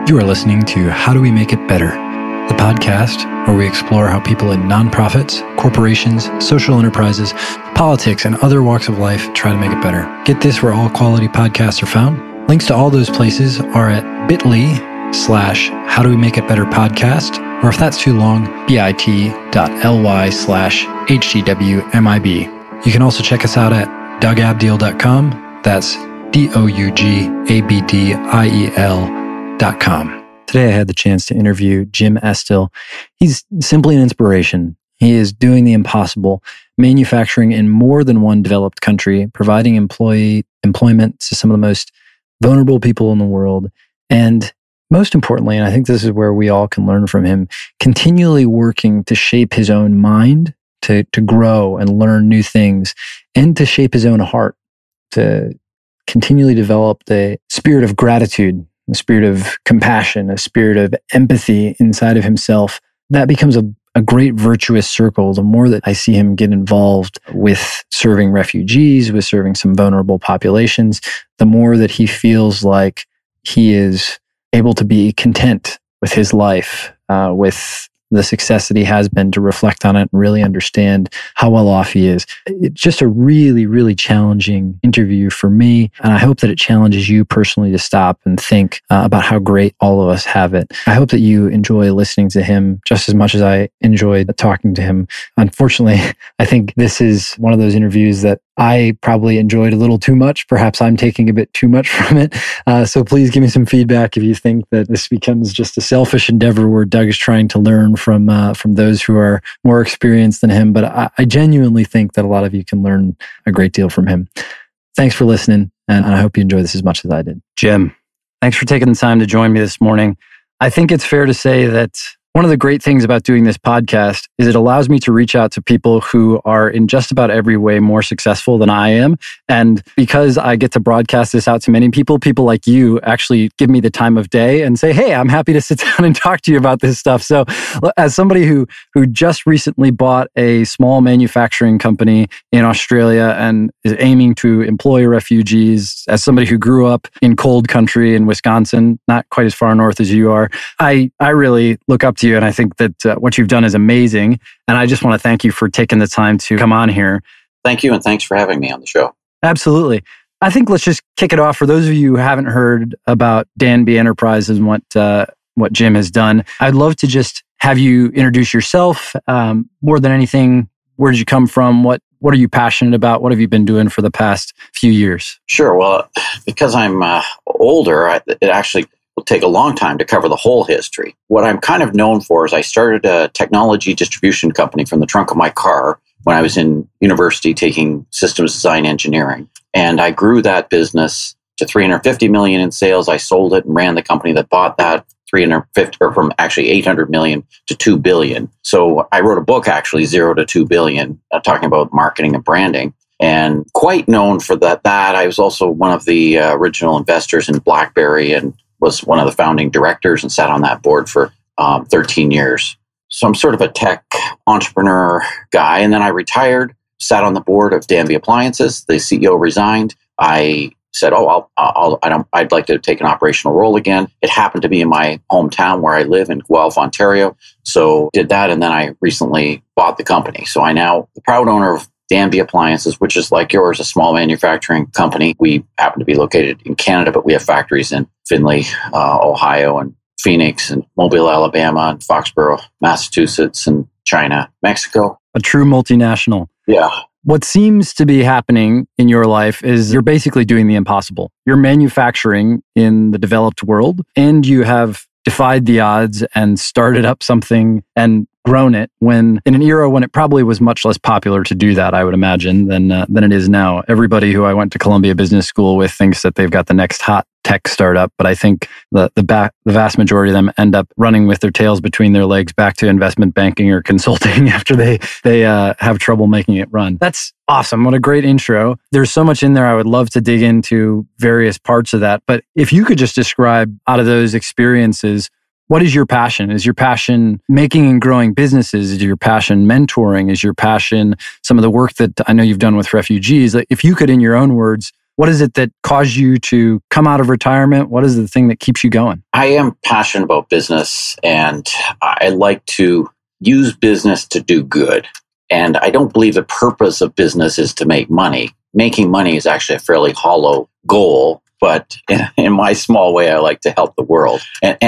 You are listening to How Do We Make It Better, the podcast where we explore how people in nonprofits, corporations, social enterprises, politics, and other walks of life try to make it better. Get this where all quality podcasts are found. Links to all those places are at bit.ly/How Do We Make It Better podcast, or if that's too long, bit.ly/HDWMIB. You can also check us out at dougabdiel.com. That's DOUGABDIEL.com. Today I had the chance to interview Jim Estill. He's simply an inspiration. He is doing the impossible, manufacturing in more than one developed country, providing employment to some of the most vulnerable people in the world. And most importantly, and I think this is where we all can learn from him, continually working to shape his own mind, to grow and learn new things, and to shape his own heart, to continually develop the spirit of gratitude, a spirit of compassion, a spirit of empathy inside of himself. That becomes a great virtuous circle. The more that I see him get involved with serving refugees, with serving some vulnerable populations, the more that he feels like he is able to be content with his life, with the success that he has been, to reflect on it and really understand how well off he is. It's just a really, really challenging interview for me. And I hope that it challenges you personally to stop and think about how great all of us have it. I hope that you enjoy listening to him just as much as I enjoyed talking to him. Unfortunately, I think this is one of those interviews that I probably enjoyed a little too much. Perhaps I'm taking a bit too much from it. So please give me some feedback if you think that this becomes just a selfish endeavor where Doug is trying to learn from those who are more experienced than him. But I genuinely think that a lot of you can learn a great deal from him. Thanks for listening, and I hope you enjoy this as much as I did. Jim, thanks for taking the time to join me this morning. I think it's fair to say that one of the great things about doing this podcast is it allows me to reach out to people who are in just about every way more successful than I am. And because I get to broadcast this out to many people, people like you actually give me the time of day and say, hey, I'm happy to sit down and talk to you about this stuff. So as somebody who just recently bought a small manufacturing company in Australia and is aiming to employ refugees, as somebody who grew up in cold country in Wisconsin, not quite as far north as you are, I really look up to you. And I think that what you've done is amazing. And I just want to thank you for taking the time to come on here. Thank you. And thanks for having me on the show. Absolutely. I think let's just kick it off. For those of you who haven't heard about Danby Enterprises and what Jim has done, I'd love to just have you introduce yourself. More than anything, where did you come from? What are you passionate about? What have you been doing for the past few years? Sure. Well, because I'm older, it actually will take a long time to cover the whole history. What I'm kind of known for is I started a technology distribution company from the trunk of my car when I was in university taking systems design engineering. And I grew that business to $350 million in sales. I sold it and ran the company that bought that from actually $800 million to $2 billion. So I wrote a book, actually, 0 to 2 billion, talking about marketing and branding. And quite known for that. I was also one of the original investors in BlackBerry and was one of the founding directors and sat on that board for 13 years. So I'm sort of a tech entrepreneur guy. And then I retired, sat on the board of Danby Appliances. The CEO resigned. I said, I'd like to take an operational role again. It happened to be in my hometown where I live in Guelph, Ontario. So did that. And then I recently bought the company. So I now the proud owner of Danby Appliances, which is like yours, a small manufacturing company. We happen to be located in Canada, but we have factories in Findlay, Ohio, and Phoenix, and Mobile, Alabama, and Foxborough, Massachusetts, and China, Mexico. A true multinational. Yeah. What seems to be happening in your life is you're basically doing the impossible. You're manufacturing in the developed world, and you have defied the odds and started up something and grown it when in an era when it probably was much less popular to do that, I would imagine, than it is now. Everybody who I went to Columbia Business School with thinks that they've got the next hot tech startup, but I think the vast majority of them end up running with their tails between their legs back to investment banking or consulting after they have trouble making it run. That's awesome. What a great intro. There's so much in there. I would love to dig into various parts of that. But if you could just describe out of those experiences, what is your passion? Is your passion making and growing businesses? Is your passion mentoring? Is your passion some of the work that I know you've done with refugees? If you could, in your own words, What is it that caused you to come out of retirement? What is the thing that keeps you going? I am passionate about business, and I like to use business to do good. And I don't believe the purpose of business is to make money. Making money is actually a fairly hollow goal. But in my small way, I like to help the world. But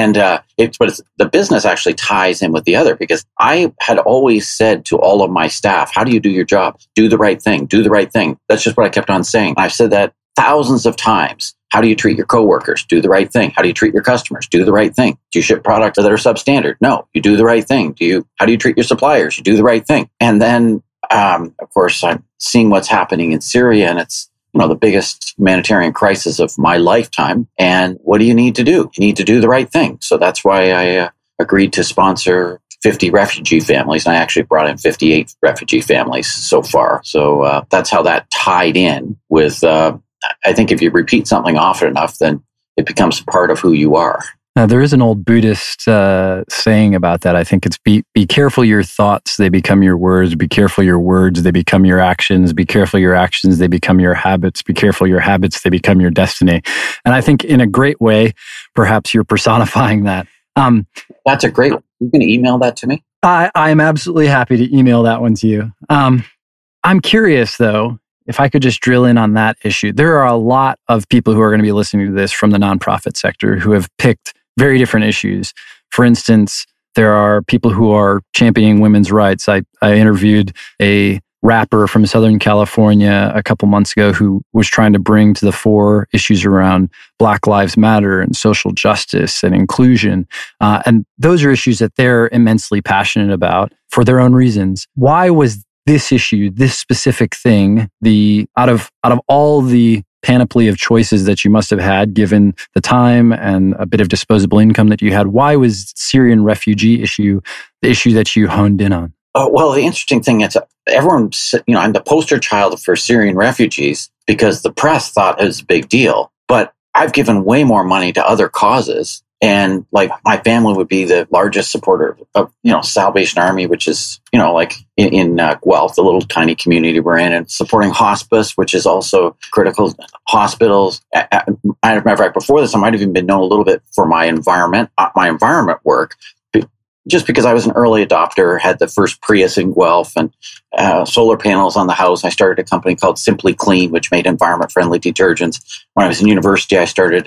the business actually ties in with the other, because I had always said to all of my staff, how do you do your job? Do the right thing. Do the right thing. That's just what I kept on saying. I've said that thousands of times. How do you treat your coworkers? Do the right thing. How do you treat your customers? Do the right thing. Do you ship products that are substandard? No, you do the right thing. How do you treat your suppliers? You do the right thing. And then, of course, I'm seeing what's happening in Syria, and it's the biggest humanitarian crisis of my lifetime. And what do you need to do? You need to do the right thing. So that's why I agreed to sponsor 50 refugee families. And I actually brought in 58 refugee families so far. So that's how that tied in with, I think if you repeat something often enough, then it becomes part of who you are. There is an old Buddhist saying about that. I think it's be careful your thoughts, they become your words. Be careful your words, they become your actions. Be careful your actions, they become your habits. Be careful your habits, they become your destiny. And I think in a great way, perhaps you're personifying that. That's a great one. You can email that to me? I am absolutely happy to email that one to you. I'm curious, though, if I could just drill in on that issue. There are a lot of people who are going to be listening to this from the nonprofit sector who have picked very different issues. For instance, there are people who are championing women's rights. I interviewed a rapper from Southern California a couple months ago who was trying to bring to the fore issues around Black Lives Matter and social justice and inclusion. And those are issues that they're immensely passionate about for their own reasons. Why was this issue, this specific thing, out of all the panoply of choices that you must have had given the time and a bit of disposable income that you had, why was Syrian refugee issue the issue that you honed in on? Well, the interesting thing is everyone, I'm the poster child for Syrian refugees because the press thought it was a big deal. But I've given way more money to other causes. And like my family would be the largest supporter of, Salvation Army, which is, like in Guelph, the little tiny community we're in, and supporting hospice, which is also critical, hospitals. Matter of fact, before this, I might have even been known a little bit for my environment work, just because I was an early adopter, had the first Prius in Guelph and solar panels on the house. I started a company called Simply Clean, which made environment-friendly detergents. When I was in university, I started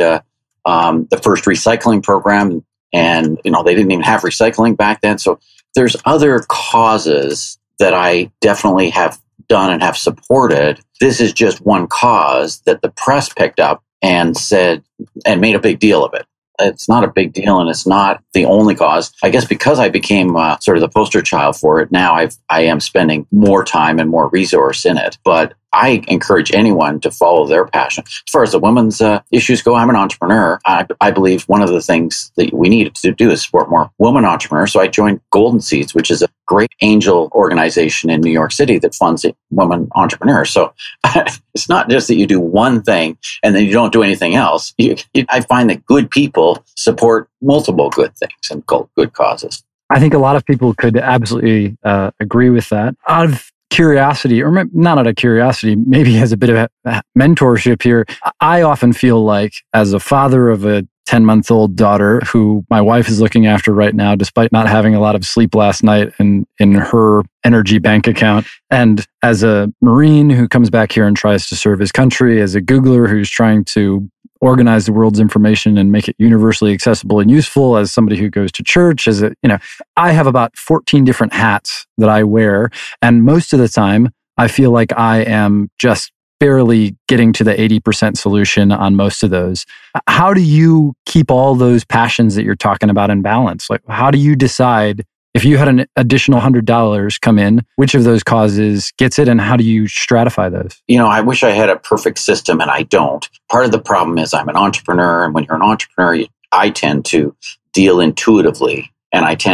the first recycling program, and they didn't even have recycling back then. So there's other causes that I definitely have done and have supported. This is just one cause that the press picked up and said and made a big deal of it. It's not a big deal, and it's not the only cause. I guess because I became sort of the poster child for it, now I am spending more time and more resource in it. But I encourage anyone to follow their passion. As far as the women's issues go, I'm an entrepreneur. I believe one of the things that we need to do is support more women entrepreneurs. So I joined Golden Seeds, which is a great angel organization in New York City that funds women entrepreneurs. So it's not just that you do one thing and then you don't do anything else. I find that good people support multiple good things and good causes. I think a lot of people could absolutely agree with that. Out of curiosity, or not out of curiosity, maybe as a bit of a mentorship here, I often feel like as a father of a 10-month-old daughter who my wife is looking after right now, despite not having a lot of sleep last night in her energy bank account, and as a Marine who comes back here and tries to serve his country, as a Googler who's trying to organize the world's information and make it universally accessible and useful, as somebody who goes to church, I have about 14 different hats that I wear. And most of the time, I feel like I am just barely getting to the 80% solution on most of those. How do you keep all those passions that you're talking about in balance? Like, how do you decide if you had an additional $100 come in, which of those causes gets it, and how do you stratify those? I wish I had a perfect system, and I don't. Part of the problem is I'm an entrepreneur, and when you're an entrepreneur, I tend to deal intuitively, and I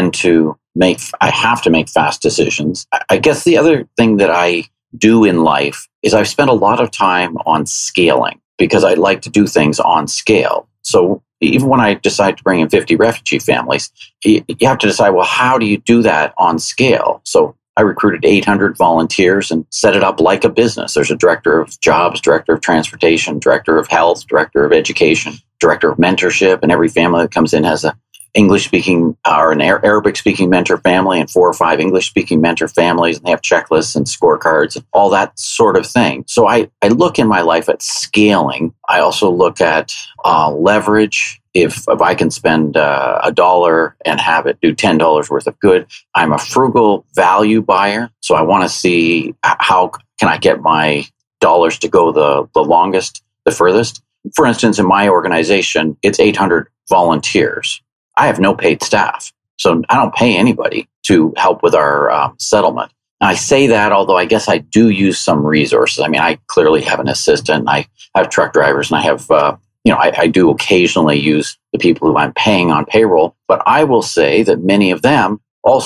have to make fast decisions. I guess the other thing that I do in life is I've spent a lot of time on scaling because I like to do things on scale. So even when I decide to bring in 50 refugee families, you have to decide, well, how do you do that on scale? So I recruited 800 volunteers and set it up like a business. There's a director of jobs, director of transportation, director of health, director of education, director of mentorship, and every family that comes in has a English-speaking or an Arabic-speaking mentor family and 4 or 5 English-speaking mentor families, and they have checklists and scorecards and all that sort of thing. So I look in my life at scaling. I also look at leverage. If I can spend $1 and have it do $10 worth of good, I'm a frugal value buyer. So I want to see how can I get my dollars to go the longest, the furthest. For instance, in my organization, it's 800 volunteers. I have no paid staff, so I don't pay anybody to help with our settlement. And I say that, although I guess I do use some resources. I mean, I clearly have an assistant. I have truck drivers, and I have, I do occasionally use the people who I'm paying on payroll. But I will say that many of them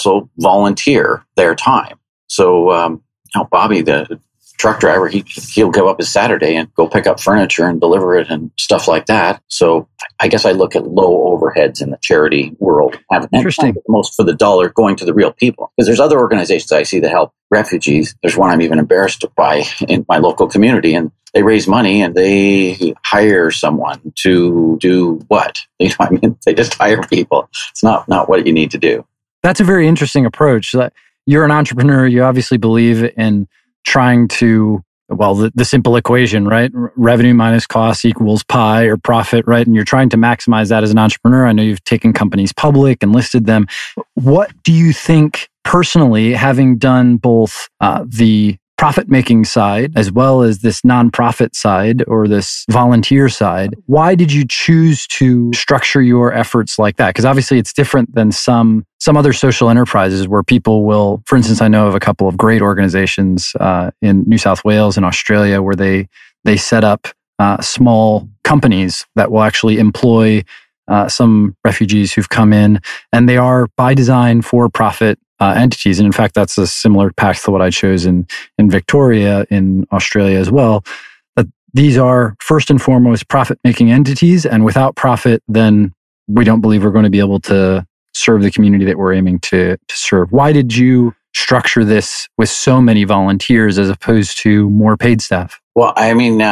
also volunteer their time. So, Bobby, the truck driver, he'll give up his Saturday and go pick up furniture and deliver it and stuff like that. So I guess I look at low overheads in the charity world. Interesting. Most for the dollar going to the real people. Because there's other organizations I see that help refugees. There's one I'm even embarrassed by in my local community, and they raise money and they hire someone to do what? You know what I mean? They just hire people. It's not what you need to do. That's a very interesting approach. You're an entrepreneur. You obviously believe in trying to, the simple equation, right? Revenue minus cost equals pie or profit, right? And you're trying to maximize that as an entrepreneur. I know you've taken companies public and listed them. What do you think personally, having done both the profit-making side as well as this nonprofit side or this volunteer side, why did you choose to structure your efforts like that? Because obviously it's different than some other social enterprises where people will, for instance, I know of a couple of great organizations in New South Wales and Australia where they set up small companies that will actually employ some refugees who've come in, and they are by design for-profit entities. And in fact, that's a similar path to what I chose in Victoria in Australia as well. But these are first and foremost profit-making entities, and without profit, then we don't believe we're going to be able to serve the community that we're aiming to serve. Why did you structure this with so many volunteers as opposed to more paid staff? Well, I mean,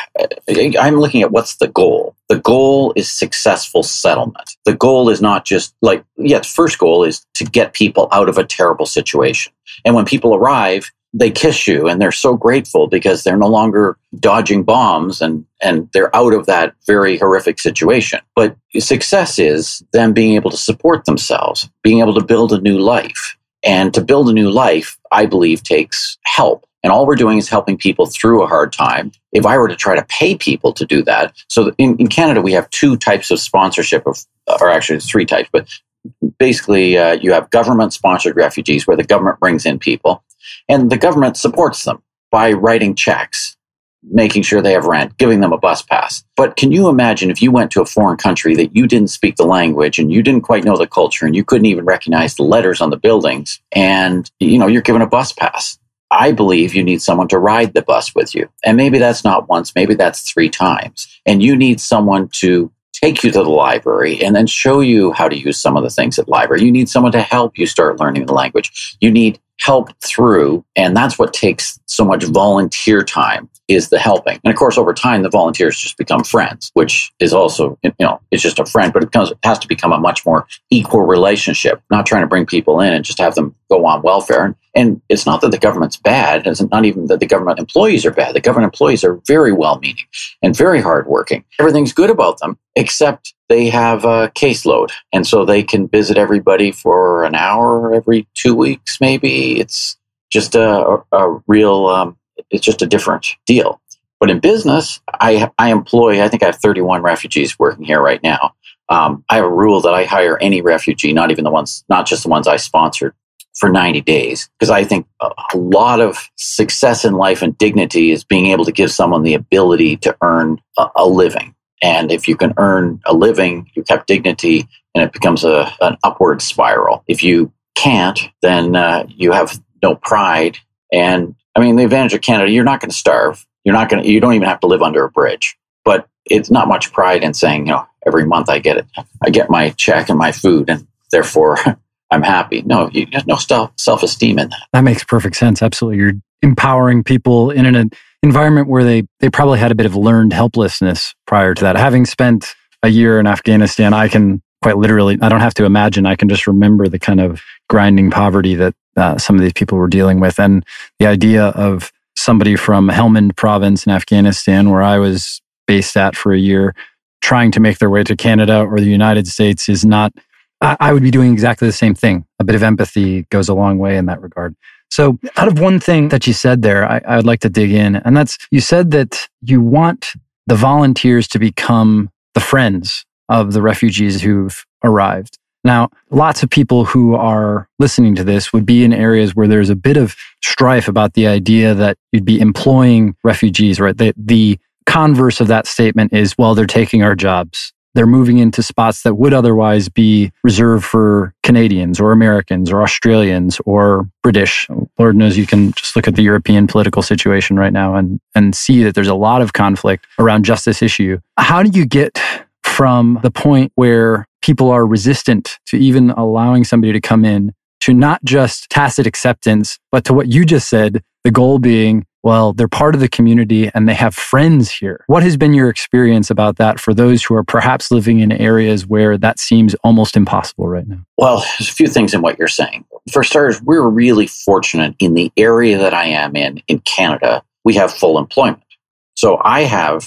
I'm looking at what's the goal. The goal is successful settlement. The goal is not just the first goal is to get people out of a terrible situation. And when people arrive, they kiss you and they're so grateful because they're no longer dodging bombs and they're out of that very horrific situation. But success is them being able to support themselves, being able to build a new life. And to build a new life, I believe, takes help. And all we're doing is helping people through a hard time. If I were to try to pay people to do that, so in Canada, we have 2 types of sponsorship, or actually 3 types, but basically you have government-sponsored refugees where the government brings in people, and the government supports them by writing checks, making sure they have rent, giving them a bus pass. But can you imagine if you went to a foreign country that you didn't speak the language and you didn't quite know the culture and you couldn't even recognize the letters on the buildings and you're given a bus pass? I believe you need someone to ride the bus with you. And maybe that's not once, maybe that's 3 times. And you need someone to take you to the library and then show you how to use some of the things at library. You need someone to help you start learning the language. You need help through, and that's what takes so much volunteer time, is the helping. And of course, over time, the volunteers just become friends, which is also, it's just a friend, but it has to become a much more equal relationship, not trying to bring people in and just have them go on welfare. And it's not that the government's bad. It's not even that the government employees are bad. The government employees are very well-meaning and very hardworking. Everything's good about them, except they have a caseload. And so they can visit everybody for an hour every 2 weeks, maybe. It's just a real, it's just a different deal. But in business, I employ, I think I have 31 refugees working here right now. I have a rule that I hire any refugee, not just the ones I sponsored, for 90 days. Because I think a lot of success in life and dignity is being able to give someone the ability to earn a living. And if you can earn a living, you have dignity, and it becomes an upward spiral. If you can't, then you have no pride. And I mean, the advantage of Canada, you're not going to starve. You don't even have to live under a bridge. But it's not much pride in saying, every month I get my check and my food, and therefore I'm happy. No, you have no self-esteem in that. That makes perfect sense. Absolutely. You're empowering people in an environment where they probably had a bit of learned helplessness prior to that. Having spent a year in Afghanistan, I can quite literally, I don't have to imagine, I can just remember the kind of grinding poverty that some of these people were dealing with. And the idea of somebody from Helmand province in Afghanistan, where I was based at for a year, trying to make their way to Canada or the United States is not, I would be doing exactly the same thing. A bit of empathy goes a long way in that regard. So out of one thing that you said there, I would like to dig in. And that's, you said that you want the volunteers to become the friends of the refugees who've arrived. Now, lots of people who are listening to this would be in areas where there's a bit of strife about the idea that you'd be employing refugees, right? The converse of that statement is, well, they're taking our jobs. They're moving into spots that would otherwise be reserved for Canadians or Americans or Australians or British. Lord knows you can just look at the European political situation right now and see that there's a lot of conflict around just this issue. How do you get from the point where people are resistant to even allowing somebody to come in to not just tacit acceptance, but to what you just said, the goal being, well, they're part of the community and they have friends here. What has been your experience about that for those who are perhaps living in areas where that seems almost impossible right now? Well, there's a few things in what you're saying. For starters, we're really fortunate in the area that I am in Canada, we have full employment. So I have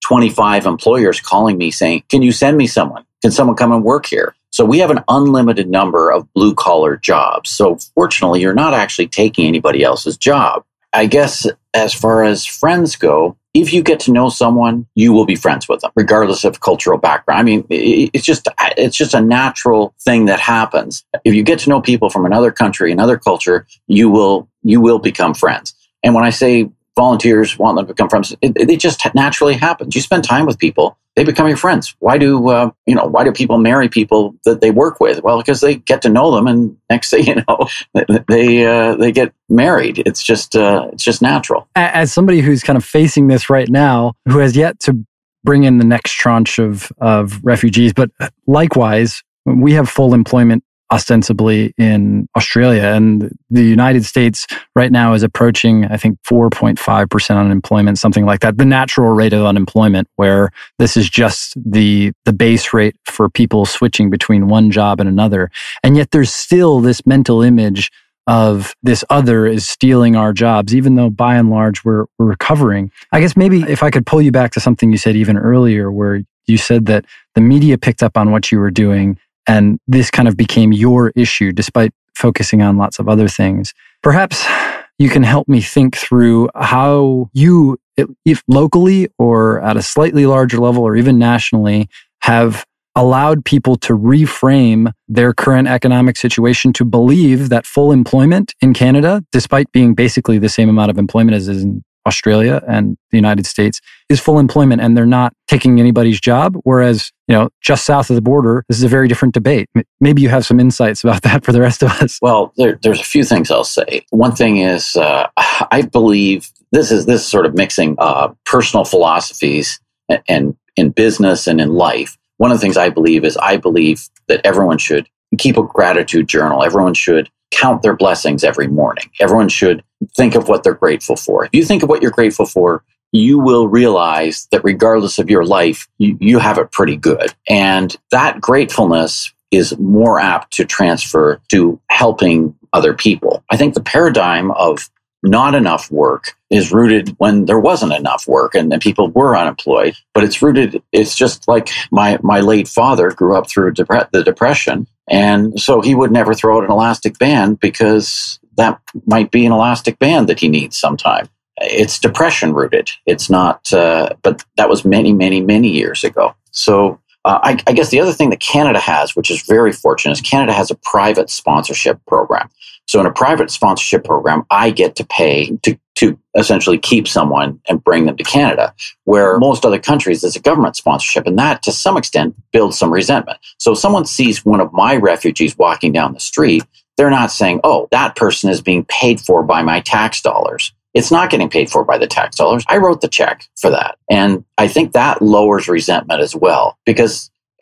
25 employers calling me saying, can you send me someone? Can someone come and work here? So we have an unlimited number of blue collar jobs. So fortunately, you're not actually taking anybody else's job. I guess as far as friends go, if you get to know someone, you will be friends with them, regardless of cultural background. I mean, it's just a natural thing that happens. If you get to know people from another country, another culture, you will become friends. And when I say volunteers want them to become friends, it just naturally happens. You spend time with people, they become your friends. Why do people marry people that they work with? Well, because they get to know them, and next thing you know, they get married. It's just natural. As somebody who's kind of facing this right now, who has yet to bring in the next tranche of refugees, but likewise, we have full employment ostensibly in Australia, and the United States right now is approaching, I think, 4.5% unemployment, something like that. The natural rate of unemployment, where this is just the base rate for people switching between one job and another. And yet there's still this mental image of this other is stealing our jobs, even though by and large we're recovering. I guess maybe if I could pull you back to something you said even earlier, where you said that the media picked up on what you were doing and this kind of became your issue despite focusing on lots of other things. Perhaps you can help me think through how you, if locally or at a slightly larger level or even nationally, have allowed people to reframe their current economic situation to believe that full employment in Canada, despite being basically the same amount of employment as is in Australia and the United States, is full employment and they're not taking anybody's job. Whereas, just south of the border, this is a very different debate. Maybe you have some insights about that for the rest of us. Well, there's a few things I'll say. One thing is, I believe this is sort of mixing personal philosophies and in business and in life. One of the things I believe is that everyone should keep a gratitude journal. Everyone should count their blessings every morning. Everyone should think of what they're grateful for. If you think of what you're grateful for, you will realize that regardless of your life, you have it pretty good. And that gratefulness is more apt to transfer to helping other people. I think the paradigm of not enough work is rooted when there wasn't enough work and people were unemployed. But it's just like my late father grew up through the Depression. And so he would never throw out an elastic band because that might be an elastic band that he needs sometime. It's depression rooted. It's not, but that was many, many, many years ago. So I guess the other thing that Canada has, which is very fortunate, is Canada has a private sponsorship program. So in a private sponsorship program, I get to pay to essentially keep someone and bring them to Canada, where most other countries there's a government sponsorship, and that to some extent builds some resentment. So if someone sees one of my refugees walking down the street, they're not saying, oh, that person is being paid for by my tax dollars. It's not getting paid for by the tax dollars. I wrote the check for that. And I think that lowers resentment as well, because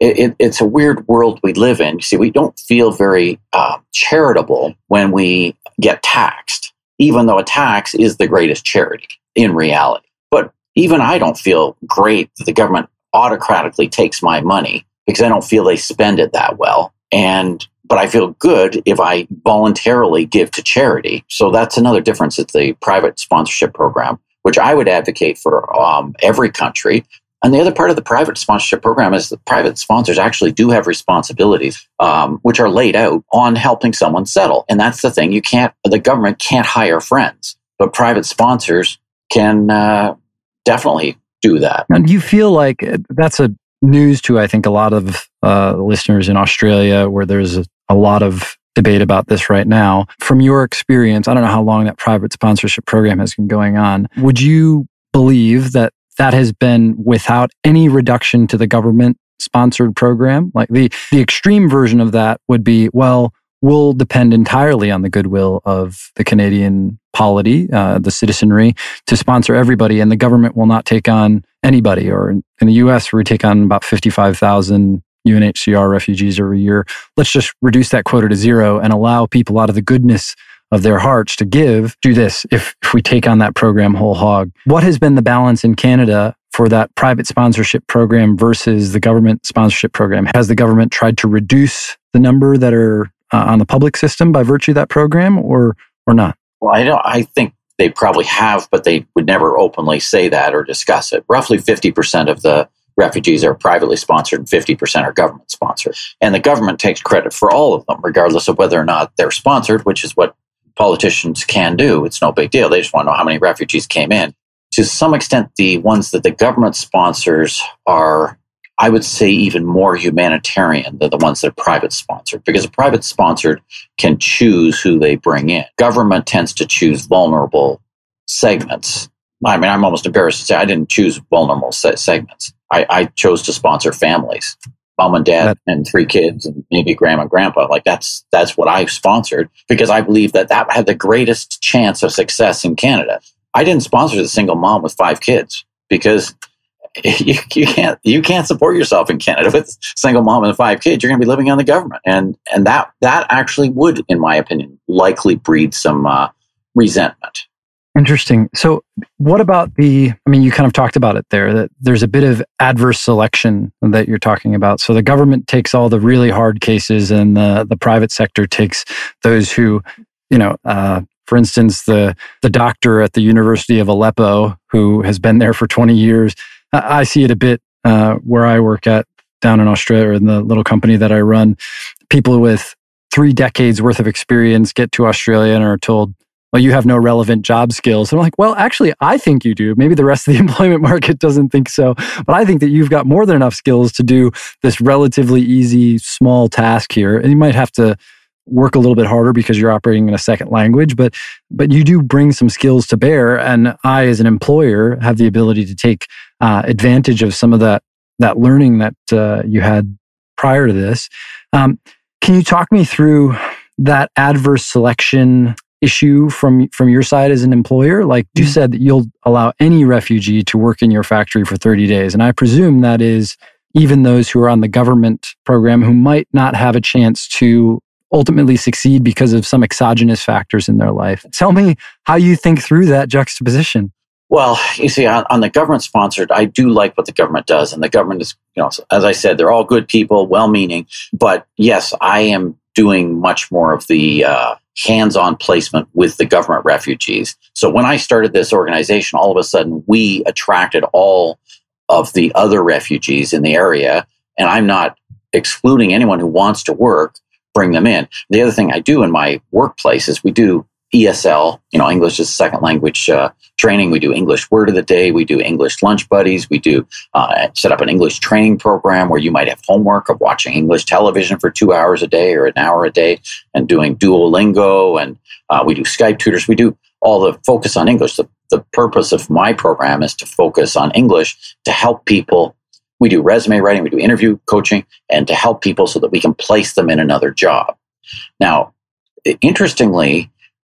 it's a weird world we live in. You see, we don't feel very charitable when we get taxed, even though a tax is the greatest charity in reality. But even I don't feel great that the government autocratically takes my money because I don't feel they spend it that well. But I feel good if I voluntarily give to charity. So that's another difference. It's the private sponsorship program, which I would advocate for every country. And the other part of the private sponsorship program is that private sponsors actually do have responsibilities, which are laid out on helping someone settle. And that's the thing. The government can't hire friends, but private sponsors can definitely do that. And do you feel like that's a news to, I think, a lot of listeners in Australia, where there's a lot of debate about this right now. From your experience, I don't know how long that private sponsorship program has been going on. Would you believe that has been without any reduction to the government-sponsored program? Like the extreme version of that would be, well, we'll depend entirely on the goodwill of the Canadian polity, the citizenry, to sponsor everybody, and the government will not take on anybody. Or in the U.S., we take on about 55,000 UNHCR refugees every year. Let's just reduce that quota to zero and allow people out of the goodness of their hearts to do this if we take on that program whole hog. What has been the balance in Canada for that private sponsorship program versus the government sponsorship program? Has the government tried to reduce the number that are on the public system by virtue of that program, or not? Well, I think they probably have, but they would never openly say that or discuss it. Roughly 50% of the refugees are privately sponsored and 50% are government sponsored. And the government takes credit for all of them, regardless of whether or not they're sponsored, which is what politicians can do. It's no big deal. They just want to know how many refugees came in. To some extent, the ones that the government sponsors are, I would say, even more humanitarian than the ones that are private sponsored, because a private sponsored can choose who they bring in. Government tends to choose vulnerable segments. I mean, I'm almost embarrassed to say I didn't choose vulnerable segments. I chose to sponsor families, mom and dad and 3 kids and maybe grandma and grandpa. Like that's what I sponsored because I believe that had the greatest chance of success in Canada. I didn't sponsor the single mom with 5 kids because you can't support yourself in Canada with a single mom and 5 kids. You're going to be living on the government, and that actually would, in my opinion, likely breed some resentment. Interesting. So what about you kind of talked about it there, that there's a bit of adverse selection that you're talking about. So the government takes all the really hard cases and the private sector takes those who, for instance, the doctor at the University of Aleppo who has been there for 20 years. I see it a bit where I work at down in Australia, in the little company that I run. People with 3 decades worth of experience get to Australia and are told, well, you have no relevant job skills. And I'm like, well, actually, I think you do. Maybe the rest of the employment market doesn't think so. But I think that you've got more than enough skills to do this relatively easy, small task here. And you might have to work a little bit harder because you're operating in a second language, but you do bring some skills to bear. And I, as an employer, have the ability to take advantage of some of that learning that you had prior to this. Can you talk me through that adverse selection issue from your side as an employer? Like you said that you'll allow any refugee to work in your factory for 30 days. And I presume that is even those who are on the government program who might not have a chance to ultimately succeed because of some exogenous factors in their life. Tell me how you think through that juxtaposition. Well, you see, on the government sponsored, I do like what the government does. And the government is, as I said, they're all good people, well-meaning. But yes, I am doing much more of the hands-on placement with the government refugees. So when I started this organization, all of a sudden we attracted all of the other refugees in the area, and I'm not excluding anyone who wants to work, bring them in. The other thing I do in my workplace is we do ESL, English as a second language training. We do English word of the day. We do English lunch buddies. We do set up an English training program where you might have homework of watching English television for 2 hours a day or an hour a day and doing Duolingo. And we do Skype tutors. We do all the focus on English. The purpose of my program is to focus on English to help people. We do resume writing. We do interview coaching and to help people so that we can place them in another job. Now, interestingly,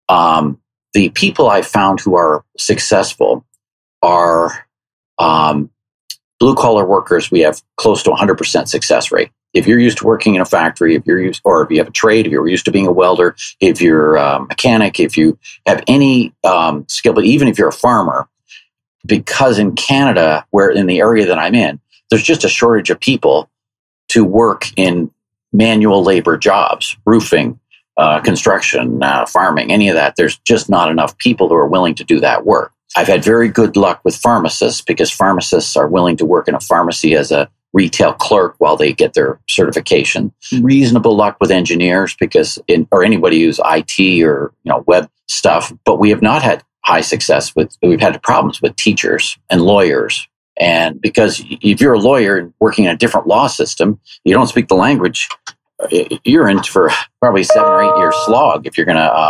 the people I found who are successful are blue collar workers, we have close to 100% success rate. If you're used to working in a factory, if you have a trade, if you're used to being a welder, if you're a mechanic, if you have any skill, but even if you're a farmer, because in Canada, where in the area that I'm in, there's just a shortage of people to work in manual labor jobs, roofing, construction, farming, any of that. There's just not enough people who are willing to do that work. I've had very good luck with pharmacists because pharmacists are willing to work in a pharmacy as a retail clerk while they get their certification. Reasonable luck with engineers or anybody who's IT or web stuff. But we have not had high success we've had problems with teachers and lawyers. And because if you're a lawyer working in a different law system, you don't speak the language, you're in for probably 7 or 8 year slog if you're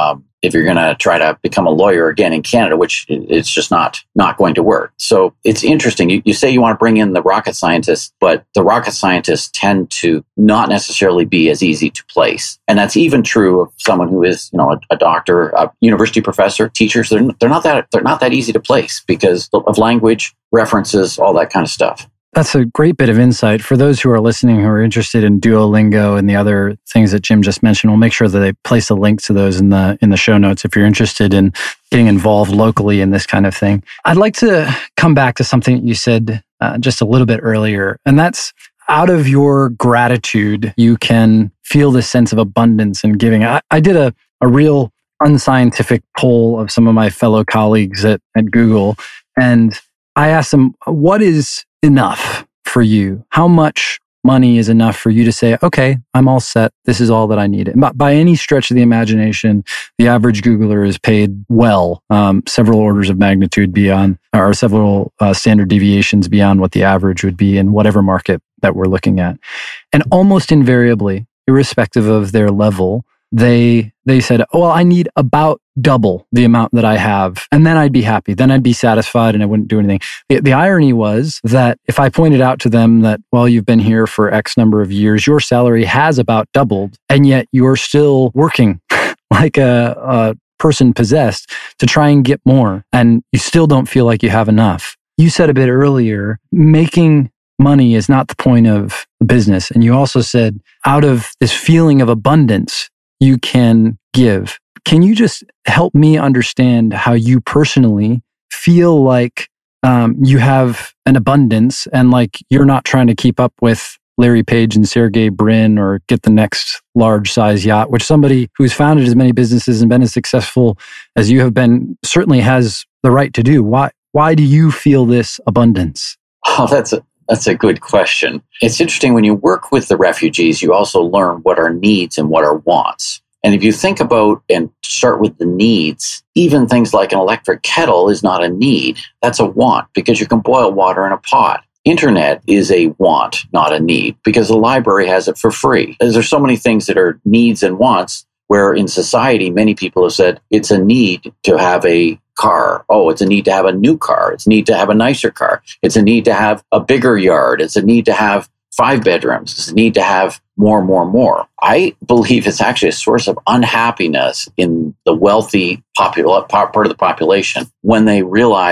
gonna try to become a lawyer again in Canada, which it's just not going to work. So it's interesting. You say you want to bring in the rocket scientists, but the rocket scientists tend to not necessarily be as easy to place, and that's even true of someone who is a doctor, a university professor, teachers. They're not that easy to place because of language, references, all that kind of stuff. That's a great bit of insight. For those who are listening who are interested in Duolingo and the other things that Jim just mentioned, we'll make sure that they place a link to those in the show notes if you're interested in getting involved locally in this kind of thing. I'd like to come back to something you said just a little bit earlier, and that's out of your gratitude, you can feel this sense of abundance and giving. I did a real unscientific poll of some of my fellow colleagues at Google, and I asked them, what is enough for you? How much money is enough for you to say, okay, I'm all set. This is all that I need. And by any stretch of the imagination, the average Googler is paid well, several orders of magnitude beyond, or several standard deviations beyond what the average would be in whatever market that we're looking at. And almost invariably, irrespective of their level, they said, oh, well, I need about double the amount that I have, and then I'd be happy. Then I'd be satisfied and I wouldn't do anything. The irony was that if I pointed out to them that, well, you've been here for X number of years, your salary has about doubled, and yet you're still working like a person possessed to try and get more, and you still don't feel like you have enough. You said a bit earlier, making money is not the point of the business. And you also said, out of this feeling of abundance, you can give. Can you just help me understand how you personally feel like you have an abundance and like you're not trying to keep up with Larry Page and Sergey Brin or get the next large size yacht, which somebody who's founded as many businesses and been as successful as you have been certainly has the right to do. Why do you feel this abundance? Oh, that's a good question. It's interesting when you work with the refugees, you also learn what are needs and what are wants. And if you think about and start with the needs, even things like an electric kettle is not a need. That's a want because you can boil water in a pot. Internet is a want, not a need, because the library has it for free. There's so many things that are needs and wants where in society, many people have said it's a need to have a car. Oh, it's a need to have a new car. It's a need to have a nicer car. It's a need to have a bigger yard. It's a need to have 5 bedrooms. It's a need to have more. I believe it's actually a source of unhappiness in the wealthy part of the population when they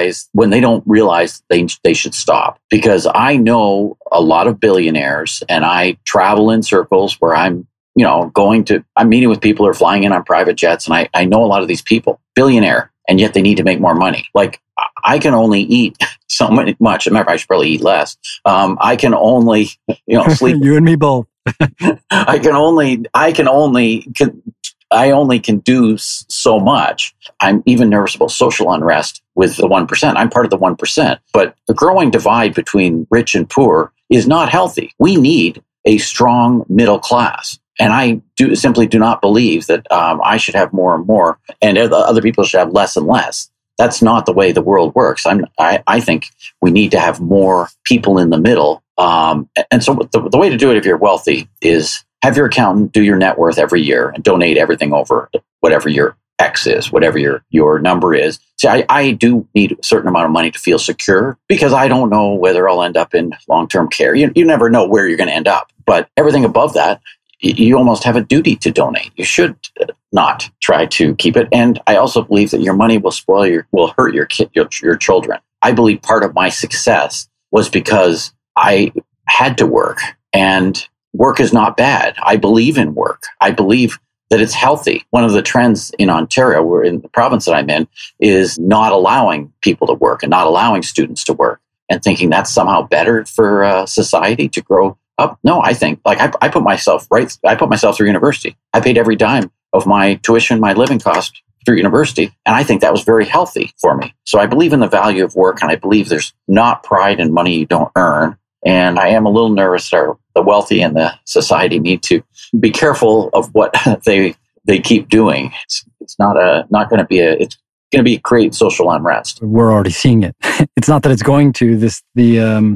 don't realize they should stop. Because I know a lot of billionaires and I travel in circles where I'm meeting with people who are flying in on private jets, and I know a lot of these people, billionaire, and yet they need to make more money. Like, I can only eat so much. Matter of fact, I should probably eat less. I can only, sleep. You and me both. I only can do so much. I'm even nervous about social unrest with the 1%. I'm part of the 1%. But the growing divide between rich and poor is not healthy. We need a strong middle class. And I simply do not believe that I should have more and more and other people should have less and less. That's not the way the world works. I think we need to have more people in the middle. And so the way to do it if you're wealthy is have your accountant do your net worth every year and donate everything over whatever your X is, whatever your number is. See, I do need a certain amount of money to feel secure because I don't know whether I'll end up in long-term care. You never know where you're going to end up. But everything above that, you almost have a duty to donate. You should not try to keep it. And I also believe that your money will hurt your children. I believe part of my success was because I had to work, and work is not bad. I believe in work. I believe that it's healthy. One of the trends in Ontario, where in the province that I'm in, is not allowing people to work and not allowing students to work, and thinking that's somehow better for society to grow up. No, I think I put myself through university. I paid every dime of my tuition, my living cost through university. And I think that was very healthy for me. So I believe in the value of work, and I believe there's not pride in money you don't earn. And I am a little nervous that the wealthy in the society need to be careful of what they keep doing. It's going to be create social unrest. We're already seeing it. It's not that it's going to the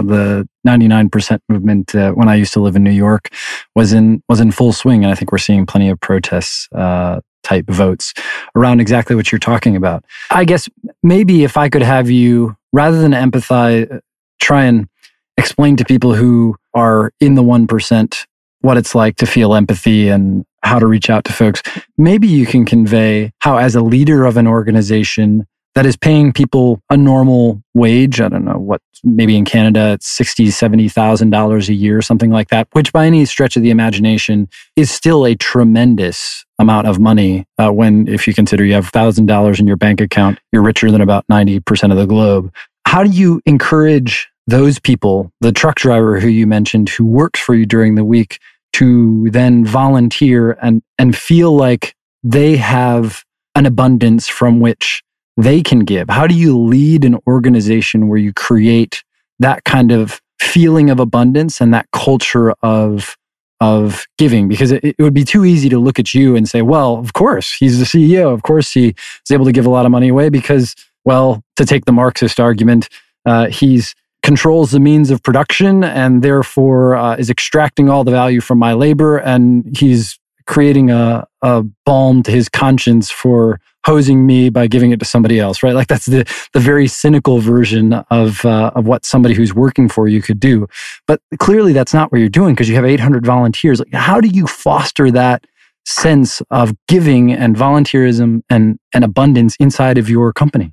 99% movement when I used to live in New York was in full swing, and I think we're seeing plenty of protests type votes around exactly what you're talking about. I guess maybe if I could have you, rather than empathize, try and explain to people who are in the 1% what it's like to feel empathy and how to reach out to folks. Maybe you can convey how, as a leader of an organization that is paying people a normal wage, I don't know what, maybe in Canada it's $60,000, $70,000 a year, something like that, which by any stretch of the imagination is still a tremendous amount of money if you consider you have $1,000 in your bank account, you're richer than about 90% of the globe. How do you encourage those people, the truck driver who you mentioned, who works for you during the week, to then volunteer and feel like they have an abundance from which they can give? How do you lead an organization where you create that kind of feeling of abundance and that culture of giving? Because it would be too easy to look at you and say, well, of course, he's the CEO. Of course, he is able to give a lot of money away because, well, to take the Marxist argument, he's controls the means of production and therefore is extracting all the value from my labor, and he's creating a balm to his conscience for hosing me by giving it to somebody else, right? Like that's the very cynical version of what somebody who's working for you could do. But clearly that's not what you're doing, because you have 800 volunteers. Like, how do you foster that sense of giving and volunteerism and abundance inside of your company?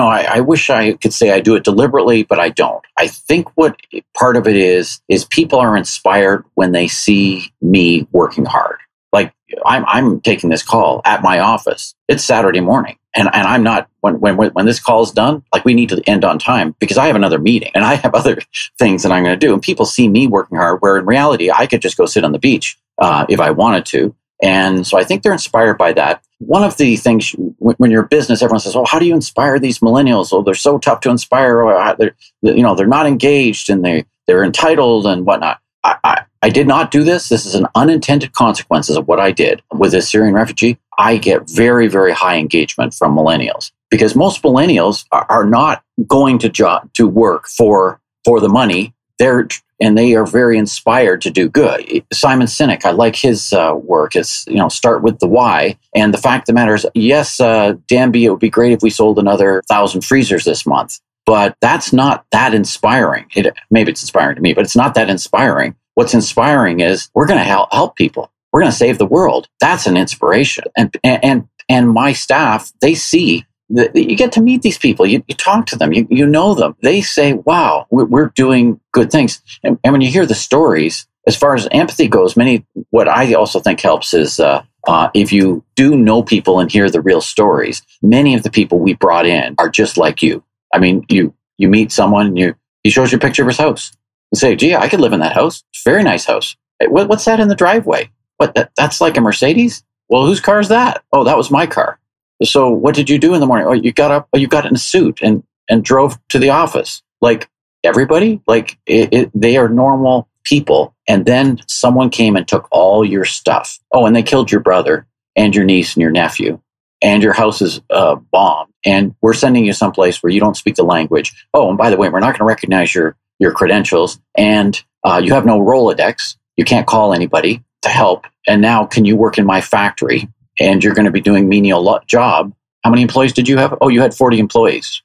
I wish I could say I do it deliberately, but I don't. I think what part of it is people are inspired when they see me working hard. Like I'm taking this call at my office. It's Saturday morning, and I'm not. When this call is done, like we need to end on time because I have another meeting and I have other things that I'm going to do. And people see me working hard, where in reality I could just go sit on the beach if I wanted to. And so I think they're inspired by that. One of the things when you're a business, everyone says, "Oh, how do you inspire these millennials? Oh, they're so tough to inspire. Oh, they're not engaged and they're entitled and whatnot." I did not do this. This is an unintended consequences of what I did with this Syrian refugee. I get very, very high engagement from millennials because most millennials are not going to work for the money. They are very inspired to do good. Simon Sinek, I like his work. It's, start with the why. And the fact of the matter is, yes, Danby, it would be great if we sold another 1,000 freezers this month. But that's not that inspiring. Maybe it's inspiring to me, but it's not that inspiring. What's inspiring is we're going to help people. We're going to save the world. That's an inspiration. And my staff, they see that you get to meet these people. You talk to them. You know them. They say, wow, we're doing good things. And when you hear the stories, as far as empathy goes, what I also think helps is if you do know people and hear the real stories, many of the people we brought in are just like you. I mean, you meet someone, he shows you a picture of his house and say, gee, I could live in that house. It's a very nice house. What's that in the driveway? That's like a Mercedes? Well, whose car is that? Oh, that was my car. So what did you do in the morning? Oh, you got up, you got in a suit and drove to the office. Like everybody, they are normal people. And then someone came and took all your stuff. Oh, and they killed your brother and your niece and your nephew. And your house is bombed, and we're sending you someplace where you don't speak the language. Oh, and by the way, we're not going to recognize your credentials, and you have no Rolodex. You can't call anybody to help. And now, can you work in my factory? And you're going to be doing menial job. How many employees did you have? Oh, you had 40 employees.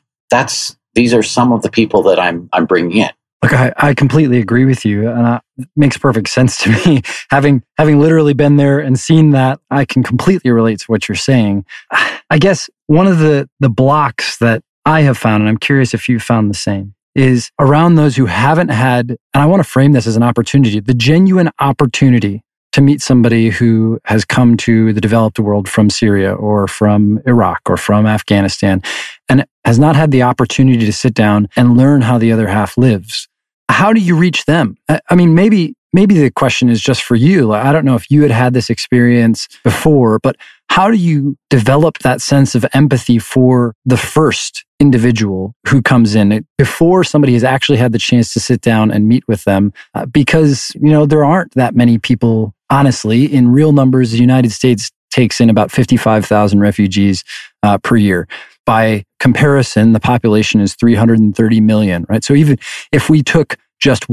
These are some of the people that I'm bringing in. Look, I completely agree with you, and it makes perfect sense to me. Having literally been there and seen that, I can completely relate to what you're saying. I guess one of the blocks that I have found, and I'm curious if you've found the same, is around those who haven't had, and I want to frame this as an opportunity, the genuine opportunity to meet somebody who has come to the developed world from Syria or from Iraq or from Afghanistan and has not had the opportunity to sit down and learn how the other half lives. How do you reach them? I mean, maybe the question is just for you. I don't know if you had this experience before, but how do you develop that sense of empathy for the first individual who comes in before somebody has actually had the chance to sit down and meet with them? Because, there aren't that many people. Honestly, in real numbers, the United States takes in about 55,000 refugees per year. By comparison, the population is 330 million, right? So even if we took just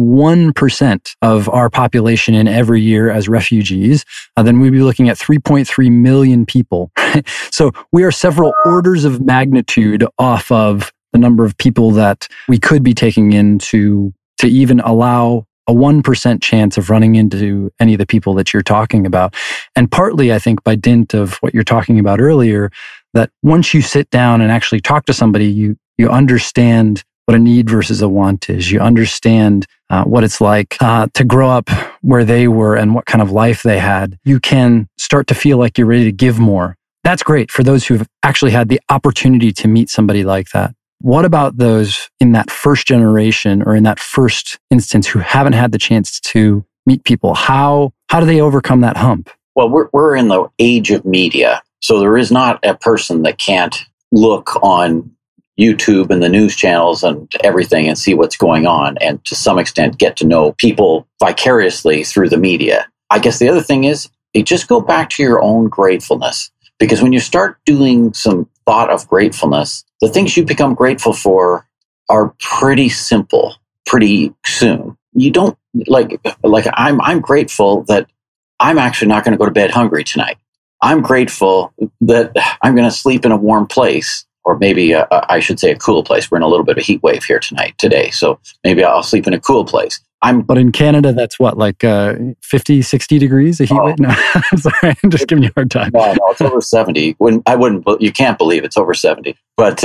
1% of our population in every year as refugees, then we'd be looking at 3.3 million people. Right? So we are several orders of magnitude off of the number of people that we could be taking in to even allow a 1% chance of running into any of the people that you're talking about. And partly, I think, by dint of what you're talking about earlier, that once you sit down and actually talk to somebody, you understand what a need versus a want is. You understand what it's like to grow up where they were and what kind of life they had. You can start to feel like you're ready to give more. That's great for those who've actually had the opportunity to meet somebody like that. What about those in that first generation or in that first instance who haven't had the chance to meet people? How do they overcome that hump? Well, we're in the age of media. So there is not a person that can't look on YouTube and the news channels and everything and see what's going on and to some extent get to know people vicariously through the media. I guess the other thing is you just go back to your own gratefulness. Because when you start doing some thought of gratefulness, the things you become grateful for are pretty simple, pretty soon. You don't like I'm grateful that I'm actually not going to go to bed hungry tonight. I'm grateful that I'm going to sleep in a warm place, or maybe I should say a cool place. We're in a little bit of a heat wave here today. So maybe I'll sleep in a cool place. But in Canada, that's what, like 50, 60 degrees a heat wave? No, I'm sorry, I'm just giving you a hard time. No, it's over 70. You can't believe it's over 70. But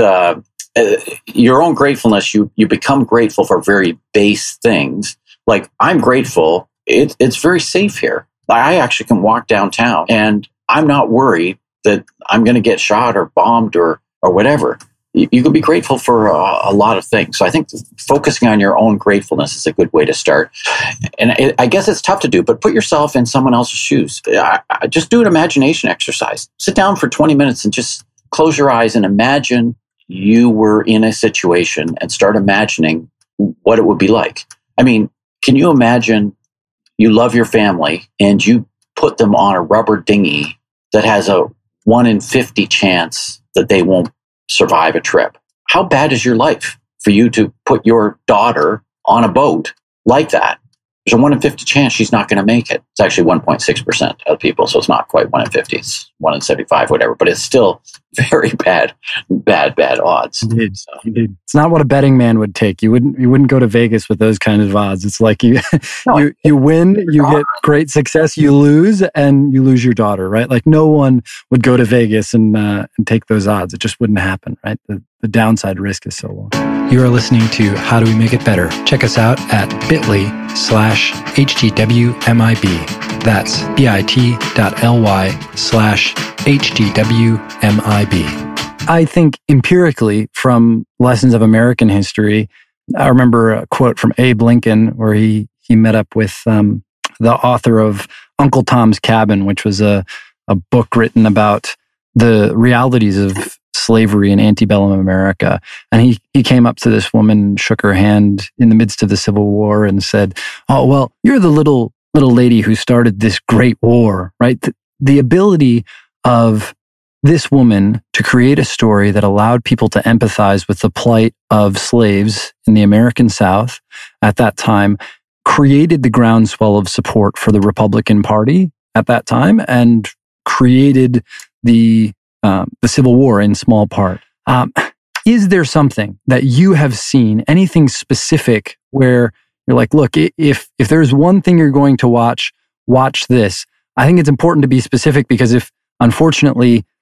your own gratefulness, you become grateful for very base things. Like I'm grateful, it's very safe here. I actually can walk downtown and I'm not worried that I'm going to get shot or bombed or whatever. You can be grateful for a lot of things. So I think focusing on your own gratefulness is a good way to start. And I guess it's tough to do, but put yourself in someone else's shoes. Just do an imagination exercise. Sit down for 20 minutes and just close your eyes and imagine you were in a situation and start imagining what it would be like. I mean, can you imagine you love your family and you put them on a rubber dinghy that has a 1 in 50 chance that they won't survive a trip? How bad is your life for you to put your daughter on a boat like that? There's a 1 in 50 chance she's not going to make it. It's actually 1.6% of people, so it's not quite 1 in 50. It's 1 in 75, whatever. But it's still very bad odds. Indeed. It's not what a betting man would take. You wouldn't go to Vegas with those kind of odds. It's like you win, you get great success, you lose, and you lose your daughter, right? Like no one would go to Vegas and take those odds. It just wouldn't happen, right? The downside risk is so low. You are listening to How Do We Make It Better? Check us out at bit.ly/HDWMIB. That's bit.ly/HDWMIB. I think empirically from lessons of American history, I remember a quote from Abe Lincoln where he met up with the author of Uncle Tom's Cabin, which was a book written about the realities of slavery in antebellum America. And he came up to this woman, shook her hand in the midst of the Civil War and said, "Oh, well, you're the little lady who started this great war," right? The ability of this woman to create a story that allowed people to empathize with the plight of slaves in the American South at that time created the groundswell of support for the Republican Party at that time and created the Civil War in small part. Is there something that you have seen, anything specific where you're like, look, if there's one thing you're going to watch this. I think it's important to be specific because if, unfortunately,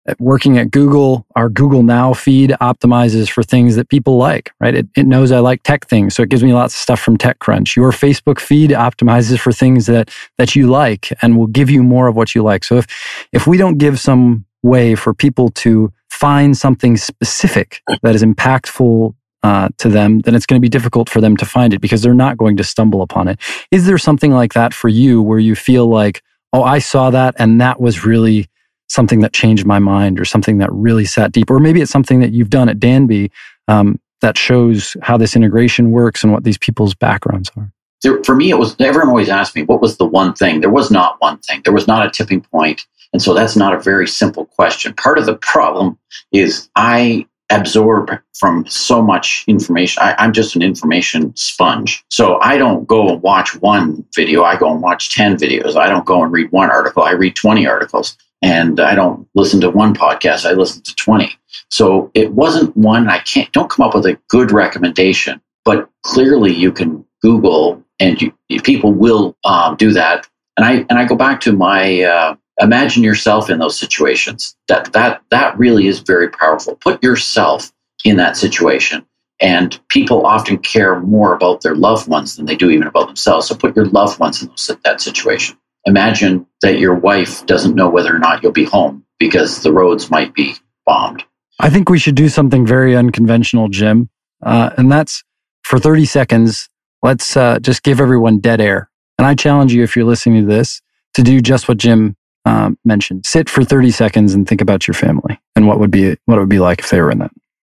Working at Google, our Google Now feed optimizes for things that people like, right? It knows I like tech things, so it gives me lots of stuff from TechCrunch. Your Facebook feed optimizes for things that you like and will give you more of what you like. So if we don't give some way for people to find something specific that is impactful to them, then it's going to be difficult for them to find it because they're not going to stumble upon it. Is there something like that for you where you feel like, oh, I saw that and that was really something that changed my mind, or something that really sat deep? Or maybe it's something that you've done at Danby that shows how this integration works and what these people's backgrounds are. For me, it was, everyone always asked me, what was the one thing? There was not one thing. There was not a tipping point. And so that's not a very simple question. Part of the problem is I absorb from so much information. I'm just an information sponge. So I don't go and watch one video. I go and watch 10 videos. I don't go and read one article. I read 20 articles. And I don't listen to one podcast. I listen to 20. So it wasn't one. Don't come up with a good recommendation, but clearly you can Google, and people will do that. And I go back to my imagine yourself in those situations. That really is very powerful. Put yourself in that situation. And people often care more about their loved ones than they do even about themselves. So put your loved ones in that situation. Imagine that your wife doesn't know whether or not you'll be home because the roads might be bombed. I think we should do something very unconventional, Jim. And that's, for 30 seconds, let's just give everyone dead air. And I challenge you, if you're listening to this, to do just what Jim mentioned. Sit for 30 seconds and think about your family and what it would be like if they were in that.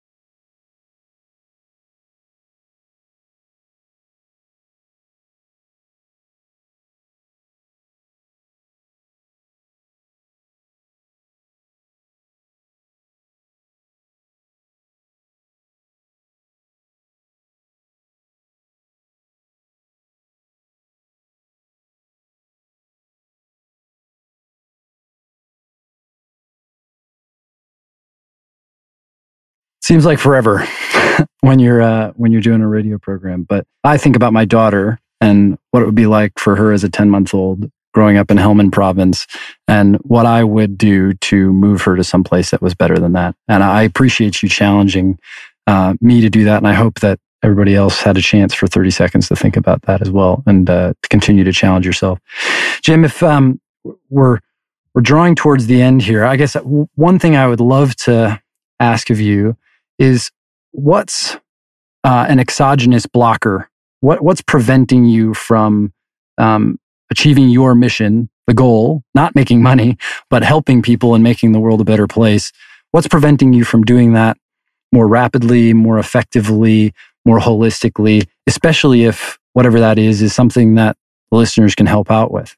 Seems like forever when you're doing a radio program. But I think about my daughter and what it would be like for her as a 10-month-old growing up in Helmand Province, and what I would do to move her to someplace that was better than that. And I appreciate you challenging me to do that. And I hope that everybody else had a chance for 30 seconds to think about that as well, and to continue to challenge yourself. Jim, if we're drawing towards the end here, I guess one thing I would love to ask of you is, what's an exogenous blocker? What's preventing you from achieving your mission, the goal, not making money, but helping people and making the world a better place? What's preventing you from doing that more rapidly, more effectively, more holistically, especially if whatever that is something that the listeners can help out with?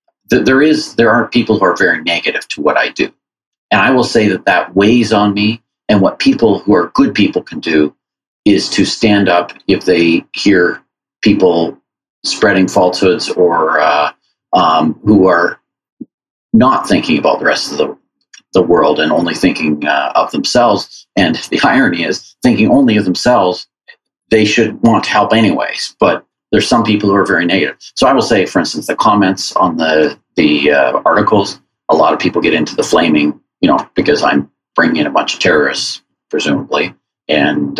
There are people who are very negative to what I do. And I will say that weighs on me. And what people who are good people can do is to stand up if they hear people spreading falsehoods or who are not thinking about the rest of the world and only thinking of themselves. And the irony is, thinking only of themselves, they should want to help anyways. But there's some people who are very negative. So I will say, for instance, the comments on the articles, a lot of people get into the flaming, because I'm bringing in a bunch of terrorists, presumably. And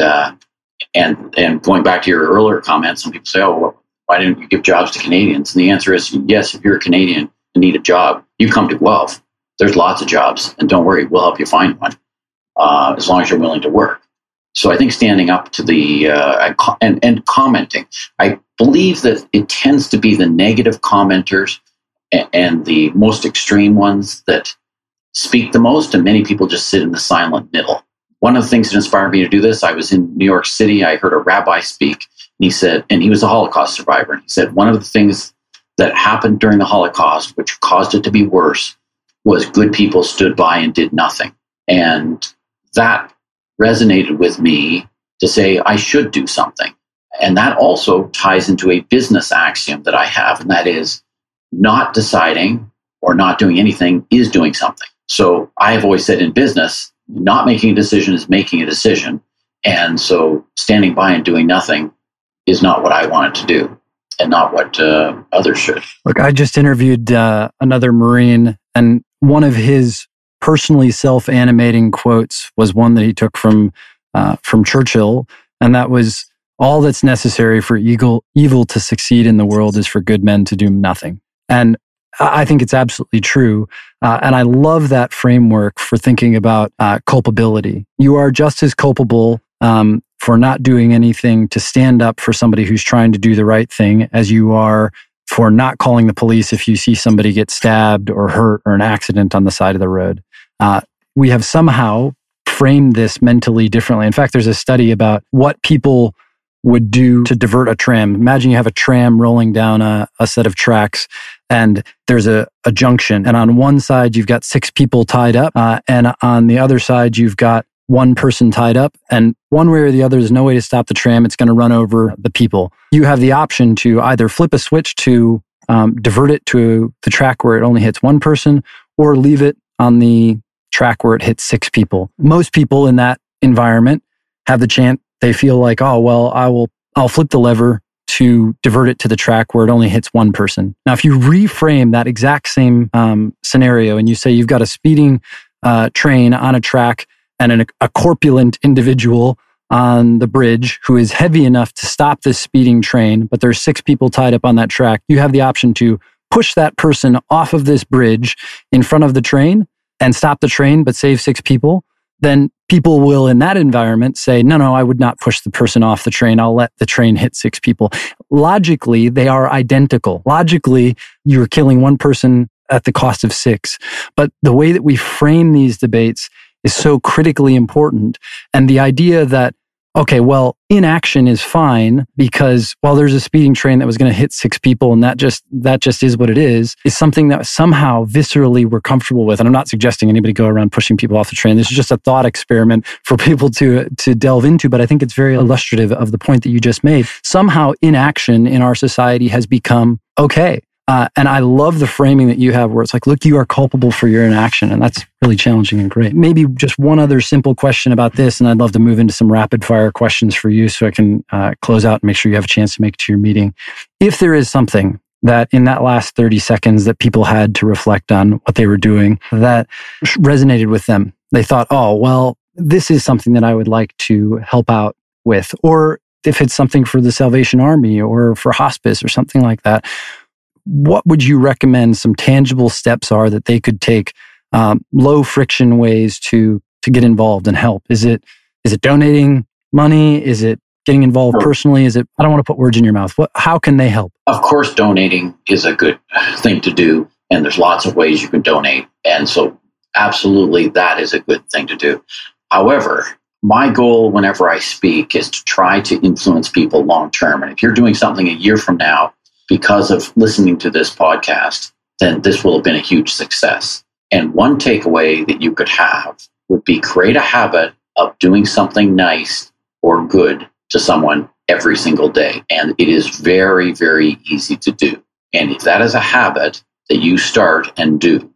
going back to your earlier comments, some people say, oh, well, why didn't you give jobs to Canadians? And the answer is, yes, if you're a Canadian and need a job, you come to Guelph. There's lots of jobs. And don't worry, we'll help you find one, as long as you're willing to work. So I think standing up to the and commenting, I believe that it tends to be the negative commenters and the most extreme ones that speak the most, and many people just sit in the silent middle. One of the things that inspired me to do this, I was in New York City. I heard a rabbi speak, and he said, and he was a Holocaust survivor. And he said, one of the things that happened during the Holocaust, which caused it to be worse, was good people stood by and did nothing. And that resonated with me to say I should do something. And that also ties into a business axiom that I have, and that is not deciding or not doing anything is doing something. So I have always said in business, not making a decision is making a decision. And so standing by and doing nothing is not what I wanted to do, and not what others should. Look, I just interviewed another Marine, and one of his personally self-animating quotes was one that he took from Churchill, and that was, all that's necessary for evil to succeed in the world is for good men to do nothing. And I think it's absolutely true. And I love that framework for thinking about culpability. You are just as culpable for not doing anything to stand up for somebody who's trying to do the right thing as you are for not calling the police if you see somebody get stabbed or hurt or an accident on the side of the road. We have somehow framed this mentally differently. In fact, there's a study about what people would do to divert a tram. Imagine you have a tram rolling down a set of tracks, and there's a junction. And on one side, you've got 6 people tied up. And on the other side, you've got 1 person tied up. And one way or the other, there's no way to stop the tram. It's going to run over the people. You have the option to either flip a switch to divert it to the track where it only hits 1 person, or leave it on the track where it hits 6 people. Most people in that environment have the chance. They feel like, oh, well, I'll flip the lever to divert it to the track where it only hits 1 person. Now, if you reframe that exact same scenario and you say you've got a speeding train on a track and a corpulent individual on the bridge who is heavy enough to stop this speeding train, but there's 6 people tied up on that track, you have the option to push that person off of this bridge in front of the train and stop the train, but save 6 people. Then people will, in that environment, say, no, I would not push the person off the train. I'll let the train hit 6 people. Logically, they are identical. Logically, you're killing 1 person at the cost of 6. But the way that we frame these debates is so critically important. And the idea that, okay, well, inaction is fine because, well, there's a speeding train that was going to hit 6 people and that just is what it is something that somehow viscerally we're comfortable with. And I'm not suggesting anybody go around pushing people off the train. This is just a thought experiment for people to delve into, but I think it's very illustrative of the point that you just made. Somehow inaction in our society has become okay. And I love the framing that you have where it's like, look, you are culpable for your inaction. And that's really challenging and great. Maybe just one other simple question about this. And I'd love to move into some rapid fire questions for you so I can close out and make sure you have a chance to make it to your meeting. If there is something that in that last 30 seconds that people had to reflect on what they were doing that resonated with them, they thought, oh, well, this is something that I would like to help out with. Or if it's something for the Salvation Army or for hospice or something like that, what would you recommend some tangible steps are that they could take, low friction ways to get involved and help? Is it donating money? Is it getting involved personally? Is it, I don't want to put words in your mouth. How can they help? Of course, donating is a good thing to do. And there's lots of ways you can donate. And so absolutely, that is a good thing to do. However, my goal whenever I speak is to try to influence people long term. And if you're doing something a year from now, because of listening to this podcast, then this will have been a huge success. And one takeaway that you could have would be create a habit of doing something nice or good to someone every single day. And it is very, very easy to do. And if that is a habit that you start and do,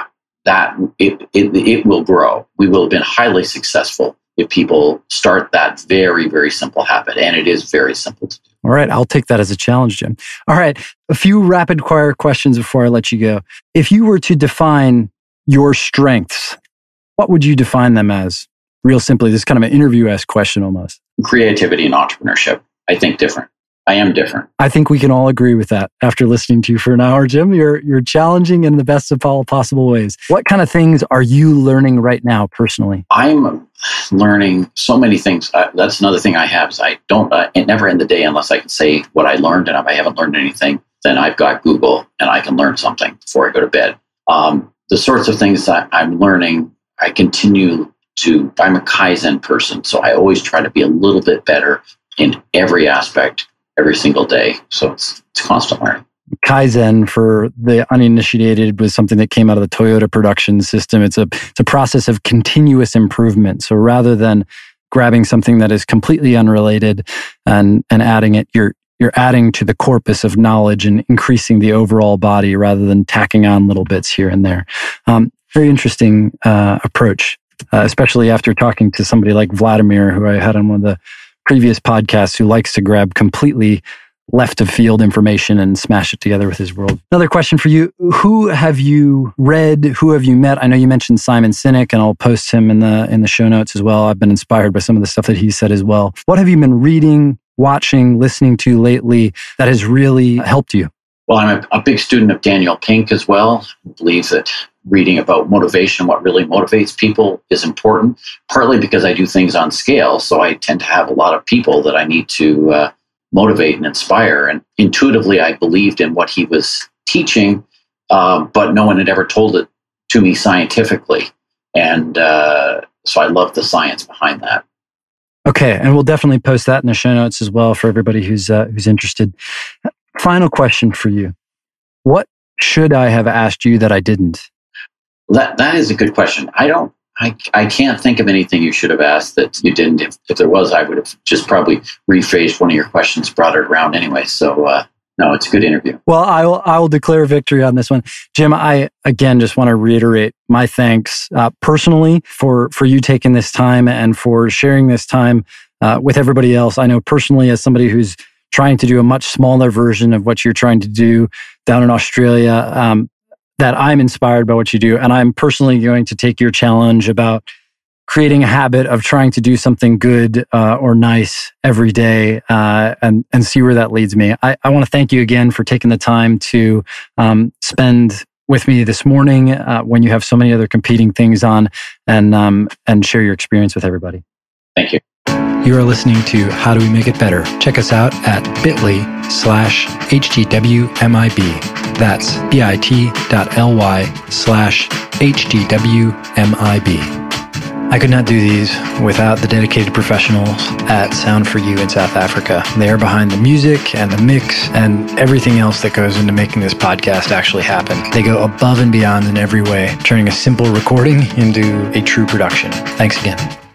it will grow. We will have been highly successful if people start that very, very simple habit. And it is very simple to do. All right. I'll take that as a challenge, Jim. All right. A few rapid fire questions before I let you go. If you were to define your strengths, what would you define them as? Real simply, this is kind of an interview-esque question almost. Creativity and entrepreneurship. I think different. I am different. I think we can all agree with that after listening to you for an hour, Jim. You're challenging in the best of all possible ways. What kind of things are you learning right now personally? I'm learning so many things. That's another thing I have is I don't, it never end the day unless I can say what I learned. And if I haven't learned anything, then I've got Google and I can learn something before I go to bed. The sorts of things that I'm learning, I continue to, I'm a Kaizen person. So I always try to be a little bit better in every aspect every single day. So it's constant learning. Kaizen, for the uninitiated, was something that came out of the Toyota production system. It's a process of continuous improvement. So rather than grabbing something that is completely unrelated and adding it, you're adding to the corpus of knowledge and increasing the overall body rather than tacking on little bits here and there. Very interesting approach, especially after talking to somebody like Vladimir, who I had on one of the previous podcasts, who likes to grab completely left of field information and smash it together with his world. Another question for you. Who have you read? Who have you met? I know you mentioned Simon Sinek, and I'll post him in the show notes as well. I've been inspired by some of the stuff that he said as well. What have you been reading, watching, listening to lately that has really helped you? Well, I'm a big student of Daniel Pink as well. I believe that reading about motivation, what really motivates people, is important, partly because I do things on scale. So I tend to have a lot of people that I need to motivate and inspire. And intuitively, I believed in what he was teaching, but no one had ever told it to me scientifically. And so I love the science behind that. Okay, and we'll definitely post that in the show notes as well for everybody who's interested. Final question for you. What should I have asked you that I didn't? That is a good question. I can't think of anything you should have asked that you didn't. If there was, I would have just probably rephrased one of your questions, brought it around anyway. So no, it's a good interview. Well, I will declare victory on this one. Jim, I again just want to reiterate my thanks personally for you taking this time and for sharing this time with everybody else. I know personally, as somebody who's trying to do a much smaller version of what you're trying to do down in Australia, that I'm inspired by what you do. And I'm personally going to take your challenge about creating a habit of trying to do something good or nice every day and see where that leads me. I want to thank you again for taking the time to spend with me this morning when you have so many other competing things on and share your experience with everybody. Thank you. You are listening to How Do We Make It Better? Check us out at bit.ly/HDWMIB. That's bit.ly/HDWMIB. I could not do these without the dedicated professionals at Sound for You in South Africa. They are behind the music and the mix and everything else that goes into making this podcast actually happen. They go above and beyond in every way, turning a simple recording into a true production. Thanks again.